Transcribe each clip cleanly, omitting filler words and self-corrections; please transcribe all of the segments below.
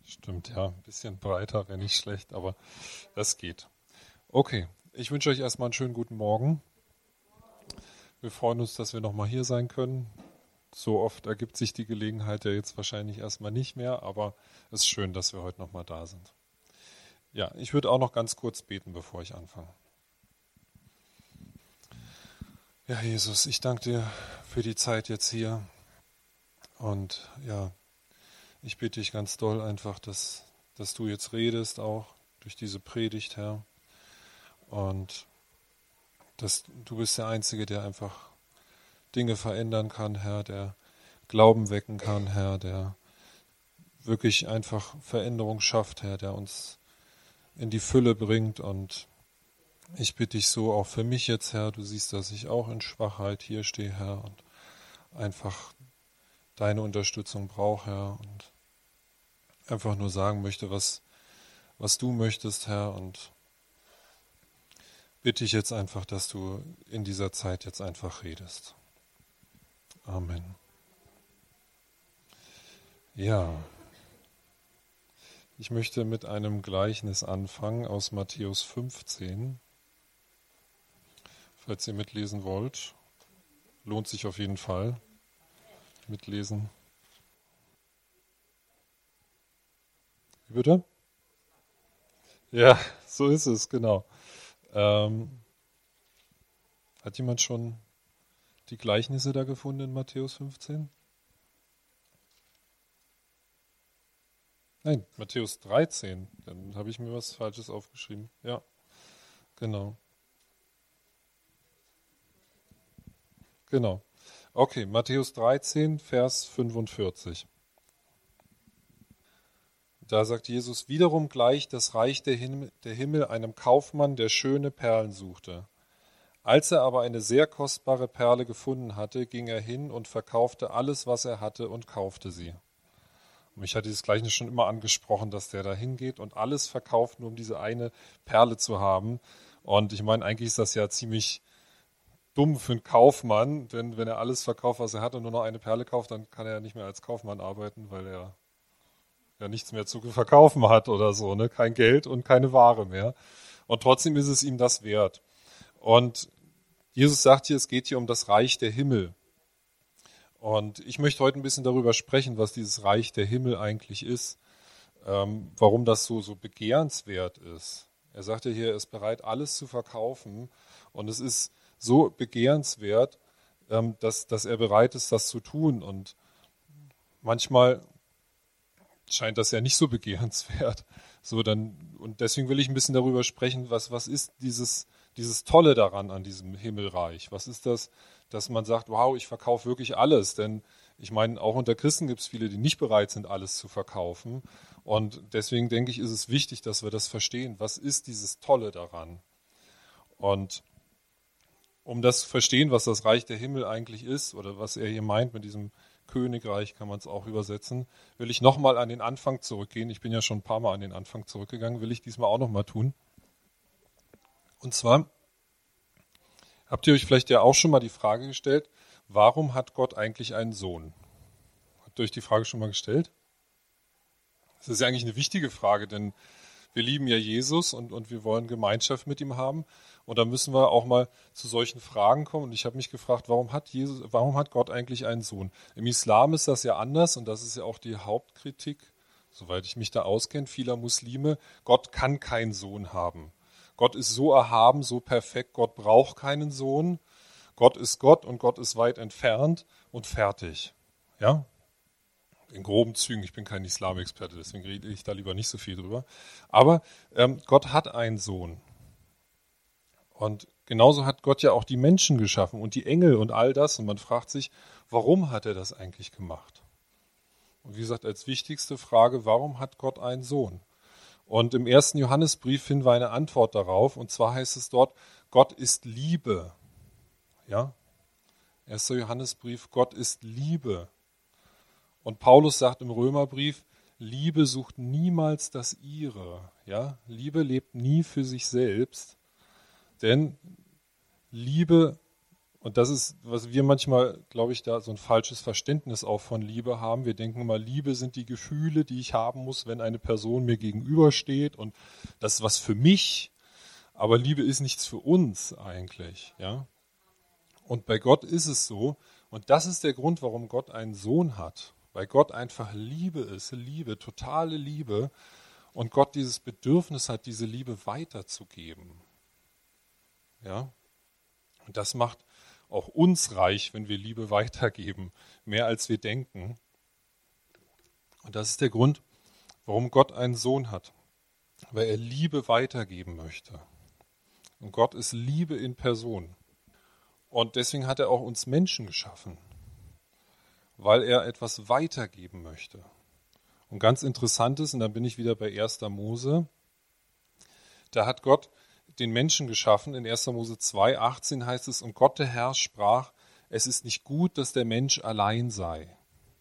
Stimmt, ja. Ein bisschen breiter wäre nicht schlecht, aber das geht. Okay, ich wünsche euch erstmal einen schönen guten Morgen. Wir freuen uns, dass wir nochmal hier sein können. So oft ergibt sich die Gelegenheit ja jetzt wahrscheinlich erstmal nicht mehr, aber es ist schön, dass wir heute nochmal da sind. Ja, ich würde auch noch ganz kurz beten, bevor ich anfange. Ja, Jesus, ich danke dir für die Zeit jetzt hier. Und ja, ich bitte dich ganz doll einfach, dass du jetzt redest, auch durch diese Predigt, Herr. Und dass du bist der Einzige, der einfach Dinge verändern kann, Herr, der Glauben wecken kann, Herr, der wirklich einfach Veränderung schafft, Herr, der uns in die Fülle bringt. Und ich bitte dich so auch für mich jetzt, Herr, du siehst, dass ich auch in Schwachheit hier stehe, Herr, und einfach deine Unterstützung brauche, Herr, und einfach nur sagen möchte, was du möchtest, Herr, und bitte ich jetzt einfach, dass du in dieser Zeit jetzt einfach redest. Amen. Ja, ich möchte mit einem Gleichnis anfangen aus Matthäus 15. Falls ihr mitlesen wollt, lohnt sich auf jeden Fall mitlesen. Wie bitte? Ja, so ist es, genau. Hat jemand schon die Gleichnisse da gefunden in Matthäus 15? Nein, Matthäus 13. Dann habe ich mir was Falsches aufgeschrieben. Ja, genau. Genau. Okay, Matthäus 13, Vers 45. Da sagt Jesus, wiederum gleicht das Reich der Himmel einem Kaufmann, der schöne Perlen suchte. Als er aber eine sehr kostbare Perle gefunden hatte, ging er hin und verkaufte alles, was er hatte, und kaufte sie. Und mich hat dieses Gleichnis schon immer angesprochen, dass der da hingeht und alles verkauft, nur um diese eine Perle zu haben. Und ich meine, eigentlich ist das ja ziemlich dumm für einen Kaufmann, denn wenn er alles verkauft, was er hat und nur noch eine Perle kauft, dann kann er ja nicht mehr als Kaufmann arbeiten, weil er ja nichts mehr zu verkaufen hat oder so, ne? Kein Geld und keine Ware mehr. Und trotzdem ist es ihm das wert. Und Jesus sagt hier, es geht hier um das Reich der Himmel. Und ich möchte heute ein bisschen darüber sprechen, was dieses Reich der Himmel eigentlich ist, warum das so begehrenswert ist. Er sagt ja hier, er ist bereit, alles zu verkaufen. Und es ist so begehrenswert, dass er bereit ist, das zu tun. Und manchmal scheint das ja nicht so begehrenswert. Und deswegen will ich ein bisschen darüber sprechen, was ist dieses Tolle daran an diesem Himmelreich? Was ist das, dass man sagt, wow, ich verkaufe wirklich alles? Denn ich meine, auch unter Christen gibt es viele, die nicht bereit sind, alles zu verkaufen. Und deswegen denke ich, ist es wichtig, dass wir das verstehen. Was ist dieses Tolle daran? Und um das zu verstehen, was das Reich der Himmel eigentlich ist oder was er hier meint mit diesem Königreich, kann man es auch übersetzen, will ich nochmal an den Anfang zurückgehen. Ich bin ja schon ein paar Mal an den Anfang zurückgegangen, will ich diesmal auch nochmal tun. Und zwar habt ihr euch vielleicht ja auch schon mal die Frage gestellt, warum hat Gott eigentlich einen Sohn? Habt ihr euch die Frage schon mal gestellt? Das ist ja eigentlich eine wichtige Frage, denn wir lieben ja Jesus und wir wollen Gemeinschaft mit ihm haben. Und da müssen wir auch mal zu solchen Fragen kommen. Und ich habe mich gefragt, warum hat Gott eigentlich einen Sohn? Im Islam ist das ja anders und das ist ja auch die Hauptkritik, soweit ich mich da auskenne, vieler Muslime. Gott kann keinen Sohn haben. Gott ist so erhaben, so perfekt, Gott braucht keinen Sohn. Gott ist Gott und Gott ist weit entfernt und fertig. Ja? In groben Zügen, ich bin kein Islamexperte, deswegen rede ich da lieber nicht so viel drüber. Aber Gott hat einen Sohn. Und genauso hat Gott ja auch die Menschen geschaffen und die Engel und all das. Und man fragt sich, warum hat er das eigentlich gemacht? Und wie gesagt, als wichtigste Frage, warum hat Gott einen Sohn? Und im 1. Johannesbrief finden wir eine Antwort darauf. Und zwar heißt es dort, Gott ist Liebe. Ja? 1. Johannesbrief, Gott ist Liebe. Und Paulus sagt im Römerbrief, Liebe sucht niemals das Ihre. Ja? Liebe lebt nie für sich selbst, denn Liebe Und das ist, was wir manchmal, glaube ich, da so ein falsches Verständnis auch von Liebe haben. Wir denken immer, Liebe sind die Gefühle, die ich haben muss, wenn eine Person mir gegenübersteht und das ist was für mich. Aber Liebe ist nichts für uns eigentlich, ja. Und bei Gott ist es so. Und das ist der Grund, warum Gott einen Sohn hat. Weil Gott einfach Liebe ist, Liebe, totale Liebe. Und Gott dieses Bedürfnis hat, diese Liebe weiterzugeben. Ja. Und das macht auch uns reich, wenn wir Liebe weitergeben, mehr als wir denken. Und das ist der Grund, warum Gott einen Sohn hat, weil er Liebe weitergeben möchte. Und Gott ist Liebe in Person. Und deswegen hat er auch uns Menschen geschaffen, weil er etwas weitergeben möchte. Und ganz interessant ist, und dann bin ich wieder bei 1. Mose, da hat Gott den Menschen geschaffen. In 1. Mose 2,18 heißt es, und Gott der Herr sprach, es ist nicht gut, dass der Mensch allein sei.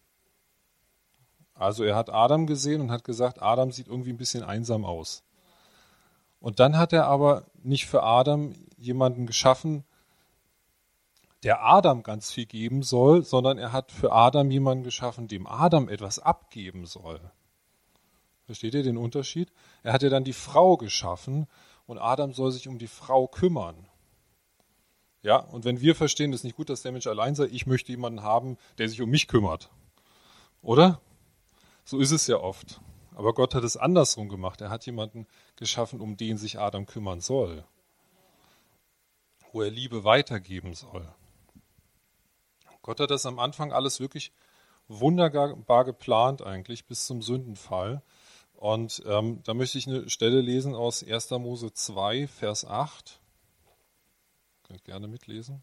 Also er hat Adam gesehen und hat gesagt, Adam sieht irgendwie ein bisschen einsam aus. Und dann hat er aber nicht für Adam jemanden geschaffen, der Adam ganz viel geben soll, sondern er hat für Adam jemanden geschaffen, dem Adam etwas abgeben soll. Versteht ihr den Unterschied? Er hat ja dann die Frau geschaffen und Adam soll sich um die Frau kümmern. Ja, und wenn wir verstehen, es ist nicht gut, dass der Mensch allein sei, ich möchte jemanden haben, der sich um mich kümmert. Oder? So ist es ja oft. Aber Gott hat es andersrum gemacht. Er hat jemanden geschaffen, um den sich Adam kümmern soll. Wo er Liebe weitergeben soll. Gott hat das am Anfang alles wirklich wunderbar geplant eigentlich bis zum Sündenfall. Und da möchte ich eine Stelle lesen aus 1. Mose 2, Vers 8. Könnt gerne mitlesen.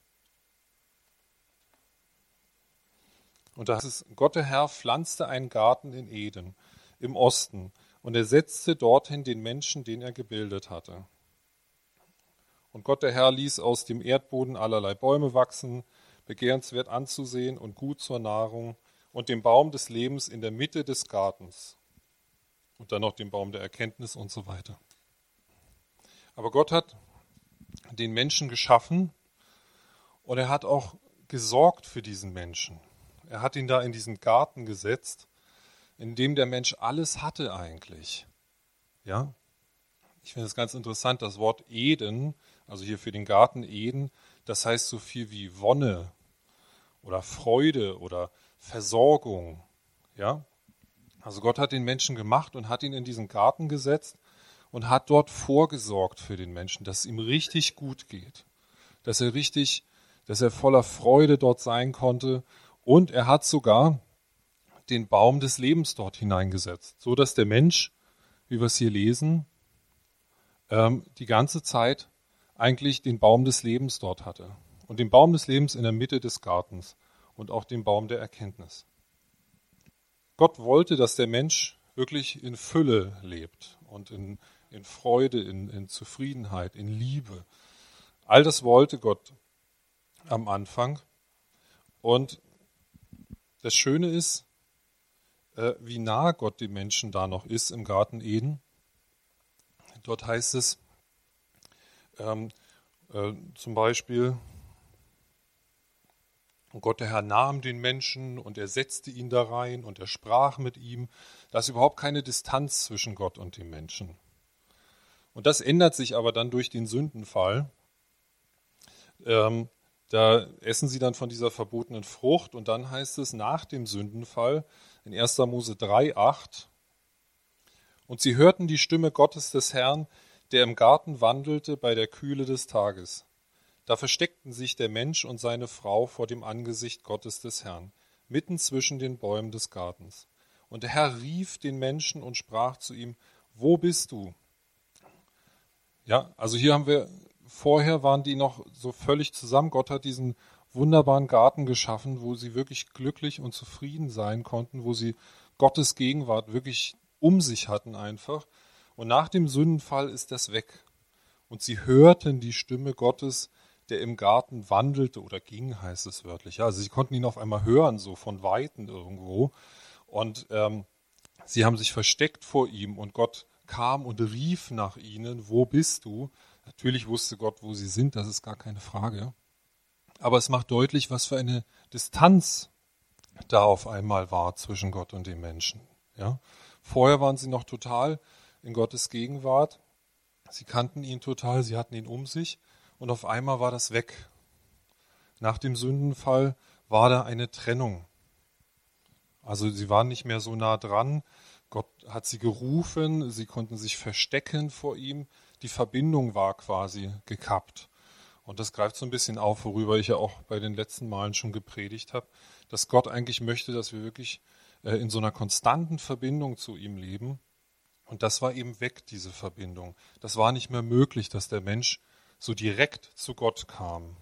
Und da heißt es, Gott der Herr pflanzte einen Garten in Eden im Osten und er setzte dorthin den Menschen, den er gebildet hatte. Und Gott der Herr ließ aus dem Erdboden allerlei Bäume wachsen, begehrenswert anzusehen und gut zur Nahrung, und den Baum des Lebens in der Mitte des Gartens. Und dann noch den Baum der Erkenntnis und so weiter. Aber Gott hat den Menschen geschaffen und er hat auch gesorgt für diesen Menschen. Er hat ihn da in diesen Garten gesetzt, in dem der Mensch alles hatte eigentlich. Ja? Ich finde es ganz interessant, das Wort Eden, also hier für den Garten Eden, das heißt so viel wie Wonne oder Freude oder Versorgung. Ja? Also Gott hat den Menschen gemacht und hat ihn in diesen Garten gesetzt und hat dort vorgesorgt für den Menschen, dass es ihm richtig gut geht, dass er voller Freude dort sein konnte, und er hat sogar den Baum des Lebens dort hineingesetzt, so dass der Mensch, wie wir es hier lesen, die ganze Zeit eigentlich den Baum des Lebens dort hatte und den Baum des Lebens in der Mitte des Gartens und auch den Baum der Erkenntnis. Gott wollte, dass der Mensch wirklich in Fülle lebt und in Freude, in Zufriedenheit, in Liebe. All das wollte Gott am Anfang. Und das Schöne ist, wie nah Gott dem Menschen da noch ist im Garten Eden. Dort heißt es zum Beispiel, und Gott der Herr nahm den Menschen und er setzte ihn da rein und er sprach mit ihm. Da ist überhaupt keine Distanz zwischen Gott und dem Menschen. Und das ändert sich aber dann durch den Sündenfall. Da essen sie dann von dieser verbotenen Frucht und dann heißt es nach dem Sündenfall in 1. Mose 3,8: Und sie hörten die Stimme Gottes des Herrn, der im Garten wandelte bei der Kühle des Tages. Da versteckten sich der Mensch und seine Frau vor dem Angesicht Gottes des Herrn, mitten zwischen den Bäumen des Gartens. Und der Herr rief den Menschen und sprach zu ihm: Wo bist du? Ja, also hier haben wir, vorher waren die noch so völlig zusammen. Gott hat diesen wunderbaren Garten geschaffen, wo sie wirklich glücklich und zufrieden sein konnten, wo sie Gottes Gegenwart wirklich um sich hatten einfach. Und nach dem Sündenfall ist das weg. Und sie hörten die Stimme Gottes, der im Garten wandelte oder ging, heißt es wörtlich. Ja, also sie konnten ihn auf einmal hören, so von Weitem irgendwo. Und sie haben sich versteckt vor ihm und Gott kam und rief nach ihnen: Wo bist du? Natürlich wusste Gott, wo sie sind, das ist gar keine Frage. Aber es macht deutlich, was für eine Distanz da auf einmal war zwischen Gott und den Menschen. Ja? Vorher waren sie noch total in Gottes Gegenwart. Sie kannten ihn total, sie hatten ihn um sich und auf einmal war das weg. Nach dem Sündenfall war da eine Trennung. Also sie waren nicht mehr so nah dran. Gott hat sie gerufen, sie konnten sich verstecken vor ihm. Die Verbindung war quasi gekappt. Und das greift so ein bisschen auf, worüber ich ja auch bei den letzten Malen schon gepredigt habe, dass Gott eigentlich möchte, dass wir wirklich in so einer konstanten Verbindung zu ihm leben. Und das war eben weg, diese Verbindung. Das war nicht mehr möglich, dass der Mensch so direkt zu Gott kam.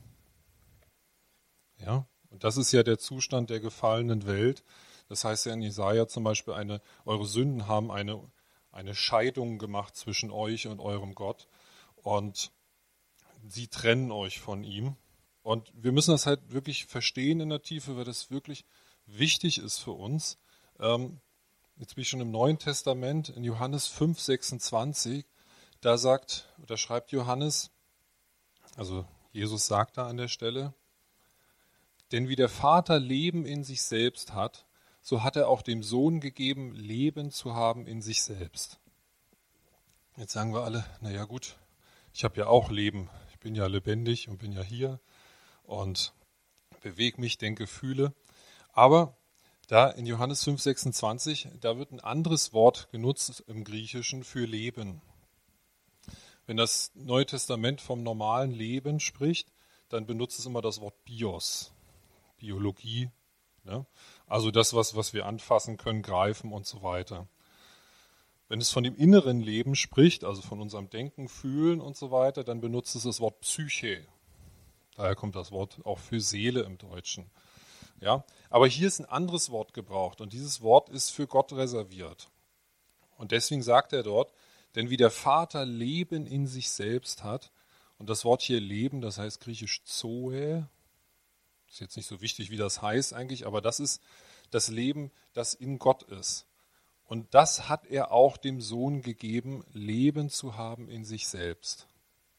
Ja, und das ist ja der Zustand der gefallenen Welt. Das heißt ja in Jesaja zum Beispiel, eure Sünden haben eine Scheidung gemacht zwischen euch und eurem Gott. Und sie trennen euch von ihm. Und wir müssen das halt wirklich verstehen in der Tiefe, weil das wirklich wichtig ist für uns. Jetzt bin ich schon im Neuen Testament, in Johannes 5, 26, da schreibt Johannes, also Jesus sagt da an der Stelle, denn wie der Vater Leben in sich selbst hat, so hat er auch dem Sohn gegeben, Leben zu haben in sich selbst. Jetzt sagen wir alle, naja gut, ich habe ja auch Leben, ich bin ja lebendig und bin ja hier und bewege mich, denke, fühle. Aber da in Johannes 5, 26, da wird ein anderes Wort genutzt im Griechischen für Leben. Wenn das Neue Testament vom normalen Leben spricht, dann benutzt es immer das Wort Bios, Biologie, ne? Also das, was wir anfassen können, greifen und so weiter. Wenn es von dem inneren Leben spricht, also von unserem Denken, Fühlen und so weiter, dann benutzt es das Wort Psyche. Daher kommt das Wort auch für Seele im Deutschen. Ja, aber hier ist ein anderes Wort gebraucht und dieses Wort ist für Gott reserviert. Und deswegen sagt er dort, denn wie der Vater Leben in sich selbst hat, und das Wort hier Leben, das heißt griechisch Zoe, ist jetzt nicht so wichtig, wie das heißt eigentlich, aber das ist das Leben, das in Gott ist. Und das hat er auch dem Sohn gegeben, Leben zu haben in sich selbst.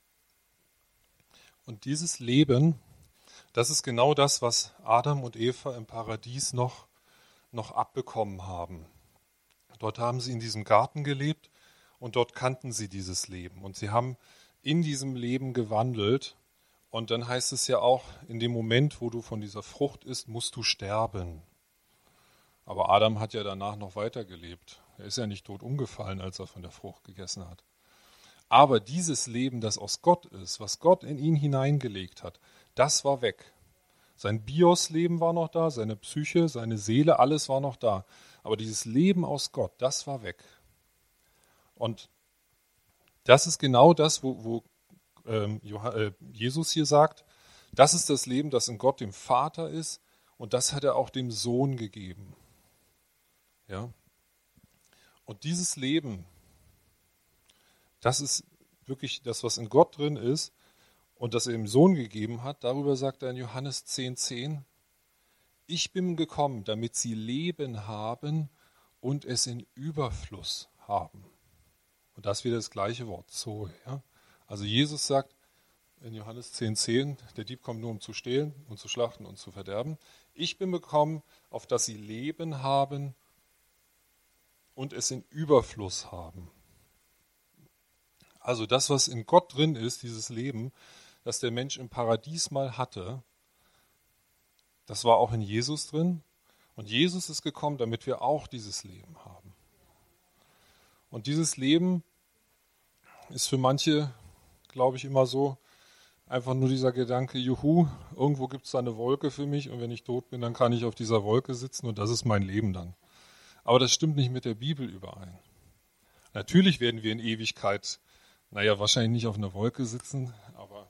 Und dieses Leben, das ist genau das, was Adam und Eva im Paradies noch abbekommen haben. Dort haben sie in diesem Garten gelebt und dort kannten sie dieses Leben. Und sie haben in diesem Leben gewandelt. Und dann heißt es ja auch, in dem Moment, wo du von dieser Frucht isst, musst du sterben. Aber Adam hat ja danach noch weitergelebt. Er ist ja nicht tot umgefallen, als er von der Frucht gegessen hat. Aber dieses Leben, das aus Gott ist, was Gott in ihn hineingelegt hat, das war weg. Sein Bios-Leben war noch da, seine Psyche, seine Seele, alles war noch da. Aber dieses Leben aus Gott, das war weg. Und das ist genau das, wo Jesus hier sagt, das ist das Leben, das in Gott dem Vater ist und das hat er auch dem Sohn gegeben. Ja? Und dieses Leben, das ist wirklich das, was in Gott drin ist und das er dem Sohn gegeben hat. Darüber sagt er in Johannes 10,10, ich bin gekommen, damit sie Leben haben und es in Überfluss haben. Und das ist wieder das gleiche Wort, Zoe. Ja? Also Jesus sagt in Johannes 10,10, der Dieb kommt nur, um zu stehlen und zu schlachten und zu verderben. Ich bin gekommen, auf dass sie Leben haben und es in Überfluss haben. Also das, was in Gott drin ist, dieses Leben, das der Mensch im Paradies mal hatte, das war auch in Jesus drin. Und Jesus ist gekommen, damit wir auch dieses Leben haben. Und dieses Leben ist für manche, glaube ich, immer so, einfach nur dieser Gedanke, juhu, irgendwo gibt es da eine Wolke für mich und wenn ich tot bin, dann kann ich auf dieser Wolke sitzen und das ist mein Leben dann. Aber das stimmt nicht mit der Bibel überein. Natürlich werden wir in Ewigkeit, wahrscheinlich nicht auf einer Wolke sitzen, aber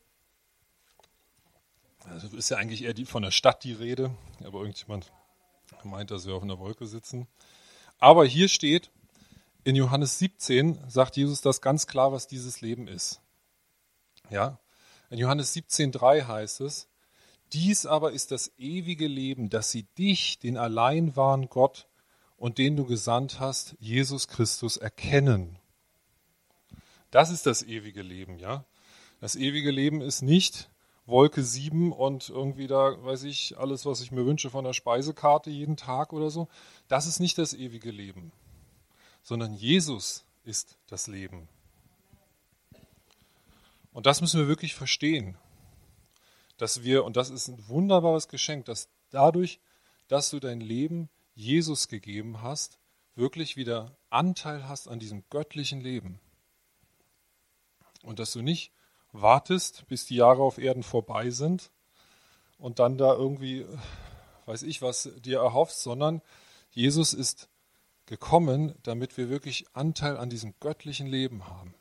also ist ja eigentlich eher von der Stadt die Rede, aber irgendjemand meint, dass wir auf einer Wolke sitzen. Aber hier steht, in Johannes 17 sagt Jesus das ganz klar, was dieses Leben ist. Ja? In Johannes 17,3 heißt es, dies aber ist das ewige Leben, dass sie dich, den allein wahren Gott und den du gesandt hast, Jesus Christus, erkennen. Das ist das ewige Leben, ja. Das ewige Leben ist nicht, Wolke 7 und irgendwie da, weiß ich, alles, was ich mir wünsche von der Speisekarte jeden Tag oder so. Das ist nicht das ewige Leben, sondern Jesus ist das Leben. Und das müssen wir wirklich verstehen, dass wir, und das ist ein wunderbares Geschenk, dass dadurch, dass du dein Leben Jesus gegeben hast, wirklich wieder Anteil hast an diesem göttlichen Leben. Und dass du nicht wartest, bis die Jahre auf Erden vorbei sind und dann da irgendwie, weiß ich was, dir erhoffst, sondern Jesus ist gekommen, damit wir wirklich Anteil an diesem göttlichen Leben haben.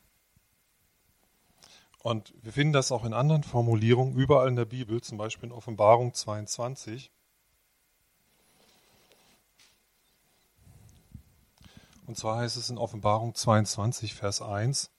Und wir finden das auch in anderen Formulierungen überall in der Bibel, zum Beispiel in Offenbarung 22. Und zwar heißt es in Offenbarung 22, Vers 1,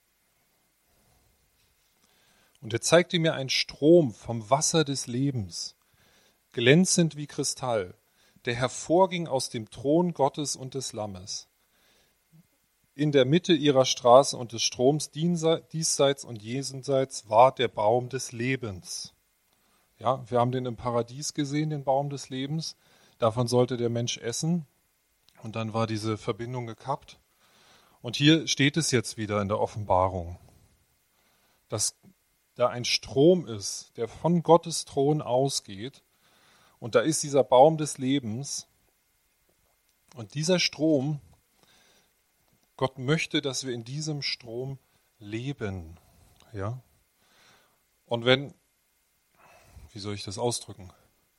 und er zeigte mir einen Strom vom Wasser des Lebens, glänzend wie Kristall, der hervorging aus dem Thron Gottes und des Lammes. In der Mitte ihrer Straße und des Stroms diesseits und jenseits war der Baum des Lebens. Ja, wir haben den im Paradies gesehen, den Baum des Lebens. Davon sollte der Mensch essen. Und dann war diese Verbindung gekappt. Und hier steht es jetzt wieder in der Offenbarung, dass da ein Strom ist, der von Gottes Thron ausgeht. Und da ist dieser Baum des Lebens. Und dieser Strom, Gott möchte, dass wir in diesem Strom leben. Ja? Und wenn, wie soll ich das ausdrücken?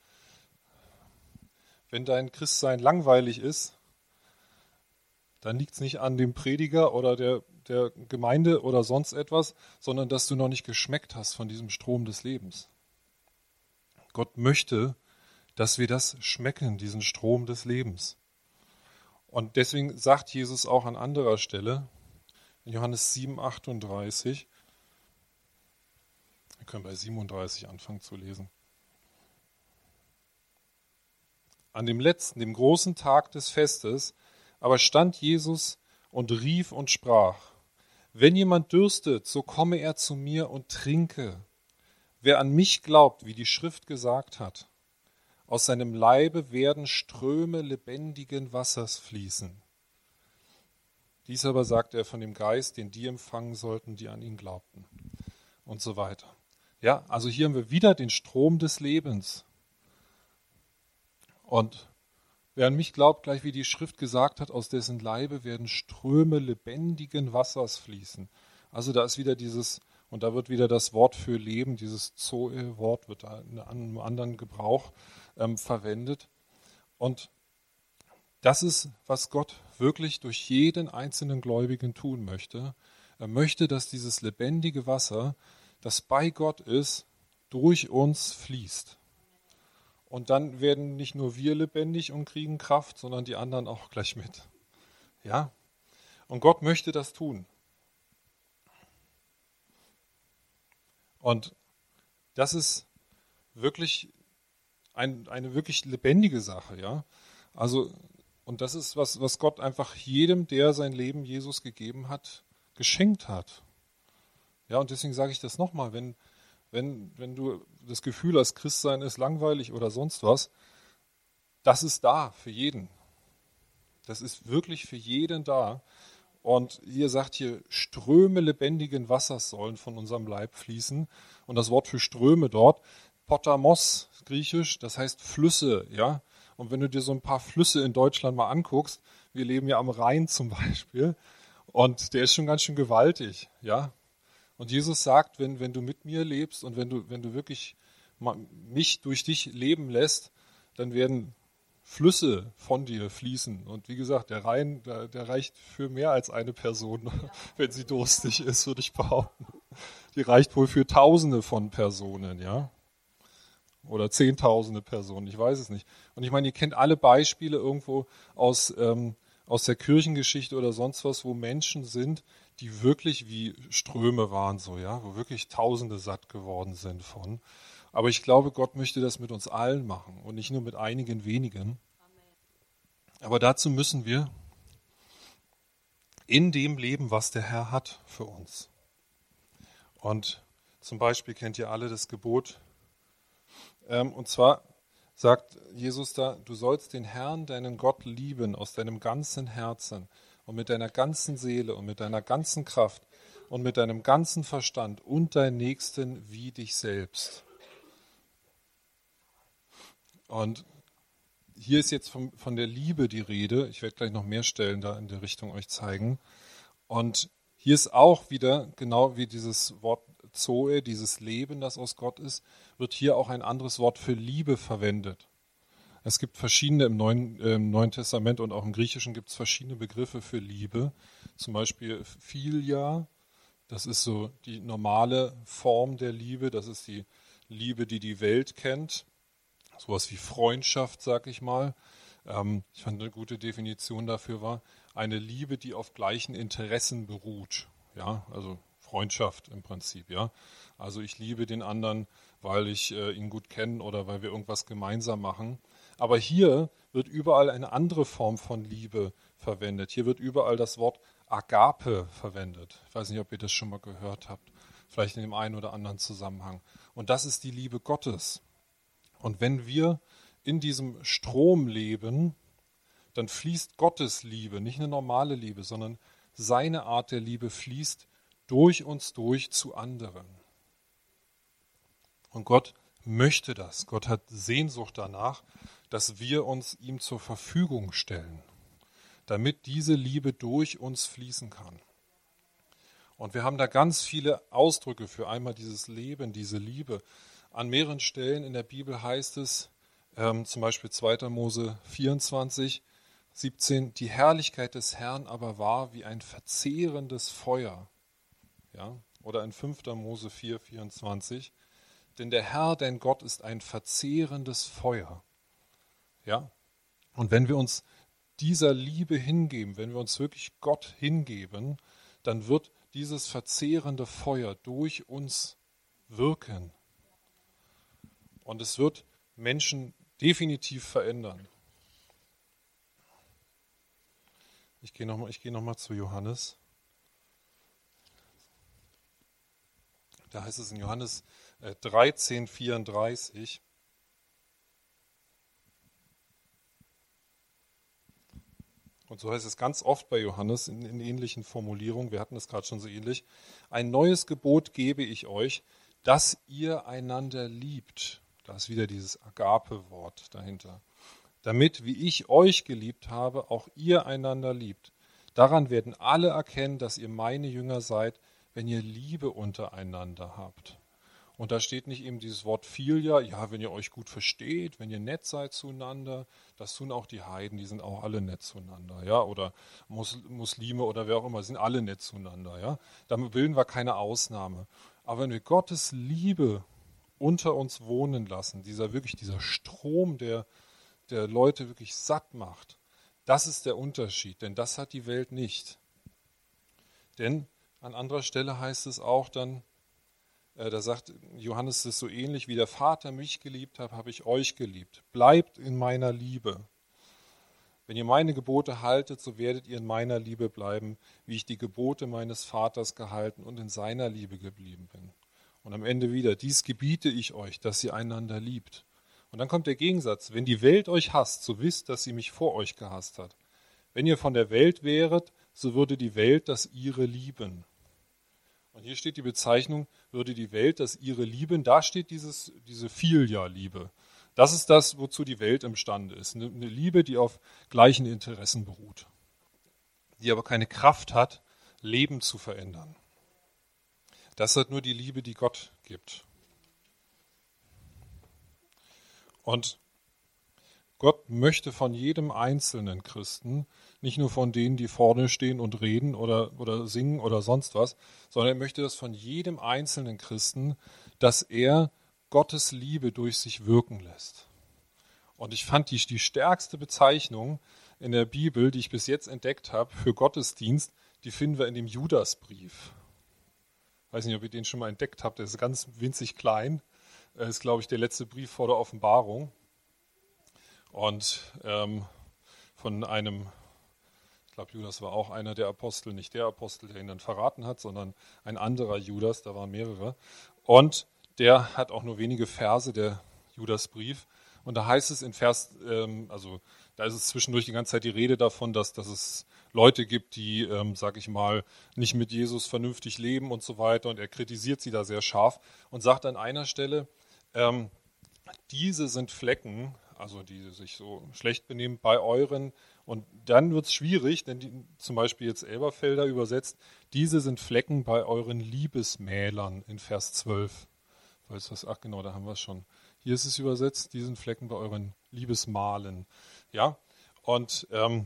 Wenn dein Christsein langweilig ist, dann liegt es nicht an dem Prediger oder der Gemeinde oder sonst etwas, sondern dass du noch nicht geschmeckt hast von diesem Strom des Lebens. Gott möchte, dass wir das schmecken, diesen Strom des Lebens. Und deswegen sagt Jesus auch an anderer Stelle, in Johannes 7, 38, wir können bei 37 anfangen zu lesen. An dem letzten, dem großen Tag des Festes, aber stand Jesus und rief und sprach, wenn jemand dürstet, so komme er zu mir und trinke. Wer an mich glaubt, wie die Schrift gesagt hat, aus seinem Leibe werden Ströme lebendigen Wassers fließen. Dies aber sagt er von dem Geist, den die empfangen sollten, die an ihn glaubten. Und so weiter. Ja, also hier haben wir wieder den Strom des Lebens. Und wer an mich glaubt, gleich wie die Schrift gesagt hat, aus dessen Leibe werden Ströme lebendigen Wassers fließen. Also da ist wieder dieses, und da wird wieder das Wort für Leben, dieses Zoe-Wort wird da in einem anderen Gebrauch verwendet. Und das ist, was Gott wirklich durch jeden einzelnen Gläubigen tun möchte. Er möchte, dass dieses lebendige Wasser, das bei Gott ist, durch uns fließt. Und dann werden nicht nur wir lebendig und kriegen Kraft, sondern die anderen auch gleich mit. Ja? Und Gott möchte das tun. Und das ist wirklich eine wirklich lebendige Sache, ja. Also, und das ist was Gott einfach jedem, der sein Leben Jesus gegeben hat, geschenkt hat. Ja, und deswegen sage ich das nochmal, wenn du das Gefühl hast, Christsein ist langweilig oder sonst was, das ist da für jeden. Das ist wirklich für jeden da. Und hier sagt hier, Ströme lebendigen Wassers sollen von unserem Leib fließen. Und das Wort für Ströme dort, Potamos, griechisch, das heißt Flüsse, ja. Und wenn du dir so ein paar Flüsse in Deutschland mal anguckst, wir leben ja am Rhein zum Beispiel, und der ist schon ganz schön gewaltig, ja. Und Jesus sagt, wenn du mit mir lebst und wenn du wirklich mich durch dich leben lässt, dann werden Flüsse von dir fließen. Und wie gesagt, der Rhein, der reicht für mehr als eine Person, wenn sie durstig ist, würde ich behaupten. Die reicht wohl für Tausende von Personen, ja. Oder Zehntausende Personen, ich weiß es nicht. Und ich meine, ihr kennt alle Beispiele irgendwo aus der Kirchengeschichte oder sonst was, wo Menschen sind, die wirklich wie Ströme waren, so, ja, wo wirklich Tausende satt geworden sind von. Aber ich glaube, Gott möchte das mit uns allen machen und nicht nur mit einigen wenigen. Aber dazu müssen wir in dem leben, was der Herr hat für uns. Und zum Beispiel kennt ihr alle das Gebot, Und zwar sagt Jesus da, du sollst den Herrn, deinen Gott, lieben aus deinem ganzen Herzen und mit deiner ganzen Seele und mit deiner ganzen Kraft und mit deinem ganzen Verstand und deinen Nächsten wie dich selbst. Und hier ist jetzt von der Liebe die Rede. Ich werde gleich noch mehr Stellen da in der Richtung euch zeigen. Und hier ist auch wieder, genau wie dieses Wort Zoe, dieses Leben, das aus Gott ist, wird hier auch ein anderes Wort für Liebe verwendet. Es gibt verschiedene im Neuen Testament und auch im Griechischen gibt es verschiedene Begriffe für Liebe. Zum Beispiel Philia, das ist so die normale Form der Liebe, das ist die Liebe, die die Welt kennt. Sowas wie Freundschaft, sag ich mal. Ich fand eine gute Definition dafür war, eine Liebe, die auf gleichen Interessen beruht. Ja, also Freundschaft im Prinzip, ja. Also ich liebe den anderen, weil ich ihn gut kenne oder weil wir irgendwas gemeinsam machen. Aber hier wird überall eine andere Form von Liebe verwendet. Hier wird überall das Wort Agape verwendet. Ich weiß nicht, ob ihr das schon mal gehört habt. Vielleicht in dem einen oder anderen Zusammenhang. Und das ist die Liebe Gottes. Und wenn wir in diesem Strom leben, dann fließt Gottes Liebe, nicht eine normale Liebe, sondern seine Art der Liebe fließt durch uns durch zu anderen. Und Gott möchte das. Gott hat Sehnsucht danach, dass wir uns ihm zur Verfügung stellen, damit diese Liebe durch uns fließen kann. Und wir haben da ganz viele Ausdrücke für einmal dieses Leben, diese Liebe. An mehreren Stellen in der Bibel heißt es, zum Beispiel 2. Mose 24, 17, die Herrlichkeit des Herrn aber war wie ein verzehrendes Feuer. Ja? Oder in 5. Mose 4, 24, denn der Herr, dein Gott, ist ein verzehrendes Feuer. Ja? Und wenn wir uns dieser Liebe hingeben, wenn wir uns wirklich Gott hingeben, dann wird dieses verzehrende Feuer durch uns wirken. Und es wird Menschen definitiv verändern. Ich gehe noch mal zu Johannes. Da heißt es in Johannes 13, 34. Und so heißt es ganz oft bei Johannes in ähnlichen Formulierungen, wir hatten es gerade schon so ähnlich, ein neues Gebot gebe ich euch, dass ihr einander liebt. Da ist wieder dieses Agape-Wort dahinter. Damit, wie ich euch geliebt habe, auch ihr einander liebt. Daran werden alle erkennen, dass ihr meine Jünger seid, wenn ihr Liebe untereinander habt. Und da steht nicht eben dieses Wort Philia, ja, wenn ihr euch gut versteht, wenn ihr nett seid zueinander, das tun auch die Heiden, die sind auch alle nett zueinander, ja, oder Muslime oder wer auch immer, sind alle nett zueinander, ja. Da bilden wir keine Ausnahme. Aber wenn wir Gottes Liebe unter uns wohnen lassen, dieser Strom, der Leute wirklich satt macht, das ist der Unterschied, denn das hat die Welt nicht. Denn an anderer Stelle heißt es auch dann, da sagt Johannes es so ähnlich, wie der Vater mich geliebt hat, habe ich euch geliebt. Bleibt in meiner Liebe. Wenn ihr meine Gebote haltet, so werdet ihr in meiner Liebe bleiben, wie ich die Gebote meines Vaters gehalten und in seiner Liebe geblieben bin. Und am Ende wieder, dies gebiete ich euch, dass ihr einander liebt. Und dann kommt der Gegensatz, wenn die Welt euch hasst, so wisst, dass sie mich vor euch gehasst hat. Wenn ihr von der Welt wäret, so würde die Welt das ihre lieben. Und hier steht die Bezeichnung, würde die Welt das ihre lieben, da steht diese Philia-Liebe. Das ist das, wozu die Welt imstande ist. Eine Liebe, die auf gleichen Interessen beruht, die aber keine Kraft hat, Leben zu verändern. Das hat nur die Liebe, die Gott gibt. Und Gott möchte von jedem einzelnen Christen, nicht nur von denen, die vorne stehen und reden oder singen oder sonst was, sondern er möchte das von jedem einzelnen Christen, dass er Gottes Liebe durch sich wirken lässt. Und ich fand die stärkste Bezeichnung in der Bibel, die ich bis jetzt entdeckt habe, für Gottesdienst, die finden wir in dem Judasbrief. Ich weiß nicht, ob ihr den schon mal entdeckt habt, der ist ganz winzig klein. Das ist, glaube ich, der letzte Brief vor der Offenbarung. Und von einem, ich glaube, Judas war auch einer der Apostel, nicht der Apostel, der ihn dann verraten hat, sondern ein anderer Judas, da waren mehrere. Und der hat auch nur wenige Verse, der Judasbrief. Und da heißt es in Vers, da ist es zwischendurch die ganze Zeit die Rede davon, dass es Leute gibt, die, sag ich mal, nicht mit Jesus vernünftig leben und so weiter. Und er kritisiert sie da sehr scharf und sagt an einer Stelle, diese sind Flecken, also die sich so schlecht benehmen, bei euren, und dann wird es schwierig, denn zum Beispiel jetzt Elberfelder übersetzt, diese sind Flecken bei euren Liebesmälern in Vers 12. Ach genau, da haben wir es schon. Hier ist es übersetzt, die sind Flecken bei euren Liebesmalen. Ja, und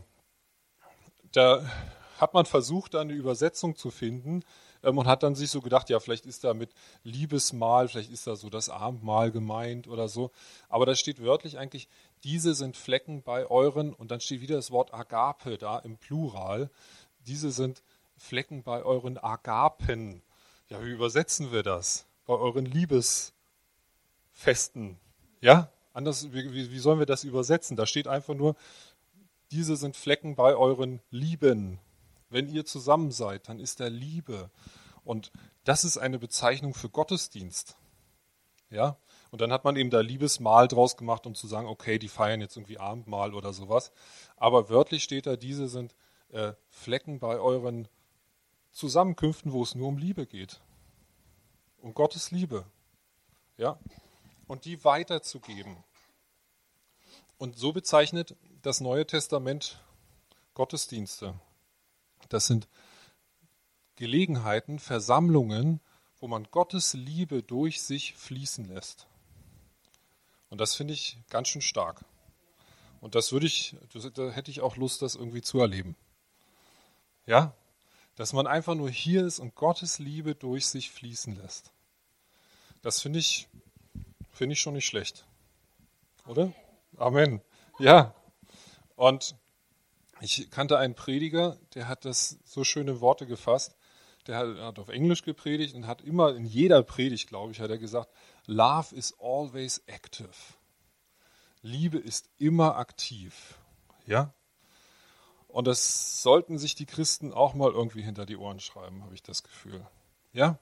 da hat man versucht, da eine Übersetzung zu finden und hat dann sich so gedacht, ja, vielleicht ist da mit Liebesmahl, vielleicht ist da so das Abendmahl gemeint oder so. Aber da steht wörtlich eigentlich, diese sind Flecken bei euren, und dann steht wieder das Wort Agape da im Plural. Diese sind Flecken bei euren Agapen. Ja, wie übersetzen wir das? Bei euren Liebesfesten. Ja, anders, wie sollen wir das übersetzen? Da steht einfach nur, diese sind Flecken bei euren Lieben. Wenn ihr zusammen seid, dann ist da Liebe. Und das ist eine Bezeichnung für Gottesdienst. Ja? Und dann hat man eben da Liebesmahl draus gemacht, um zu sagen, okay, die feiern jetzt irgendwie Abendmahl oder sowas. Aber wörtlich steht da, diese sind Flecken bei euren Zusammenkünften, wo es nur um Liebe geht. Um Gottes Liebe. Ja? Und die weiterzugeben. Und so bezeichnet das Neue Testament Gottesdienste. Das sind Gelegenheiten, Versammlungen, wo man Gottes Liebe durch sich fließen lässt. Und das finde ich ganz schön stark. Und da hätte ich auch Lust, das irgendwie zu erleben. Ja? Dass man einfach nur hier ist und Gottes Liebe durch sich fließen lässt. Das finde ich schon nicht schlecht. Oder? Amen. Ja. Und ich kannte einen Prediger, der hat das so schöne Worte gefasst. Der hat auf Englisch gepredigt und hat immer in jeder Predigt, glaube ich, hat er gesagt, Love is always active. Liebe ist immer aktiv. Ja? Und das sollten sich die Christen auch mal irgendwie hinter die Ohren schreiben, habe ich das Gefühl. Ja?